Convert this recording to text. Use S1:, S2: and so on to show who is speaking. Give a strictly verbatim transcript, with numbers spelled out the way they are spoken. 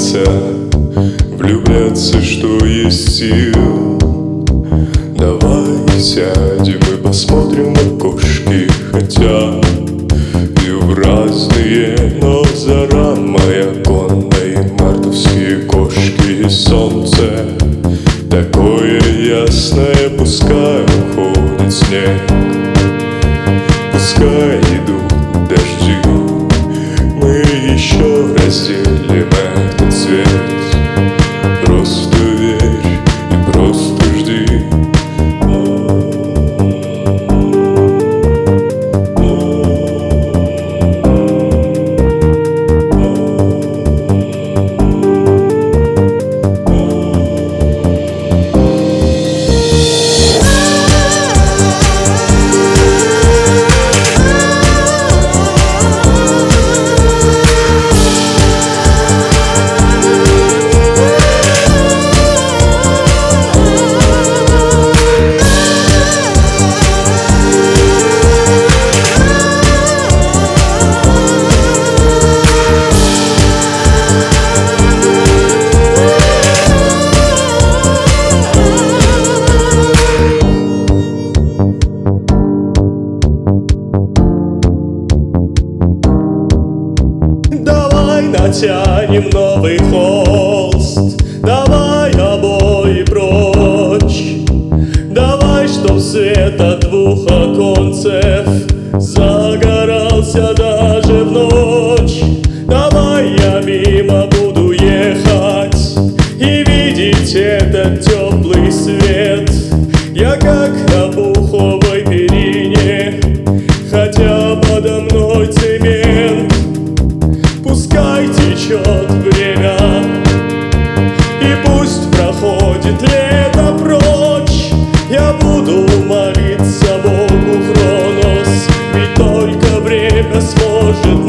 S1: бояться влюбляться, что есть сил. Давай сядем и посмотрим в окошки, хотя и в разные, но зара моя конная, мартовские кошки и солнце такое ясное. Пускай уходит снег, пускай идут дожди, мы еще разделим этот свет. Просто верь и просто жди.
S2: Натянем новый холст, давай обои прочь. Давай, чтоб свет от двух оконцев загорался даже в ночь. Давай я мимо буду ехать и видеть этот теплый свет. Я как на пуховой перине, хотя подо мной цемент. Пускай течет время, и пусть проходит лето прочь. Я буду молиться Богу Хронос, ведь только время сможет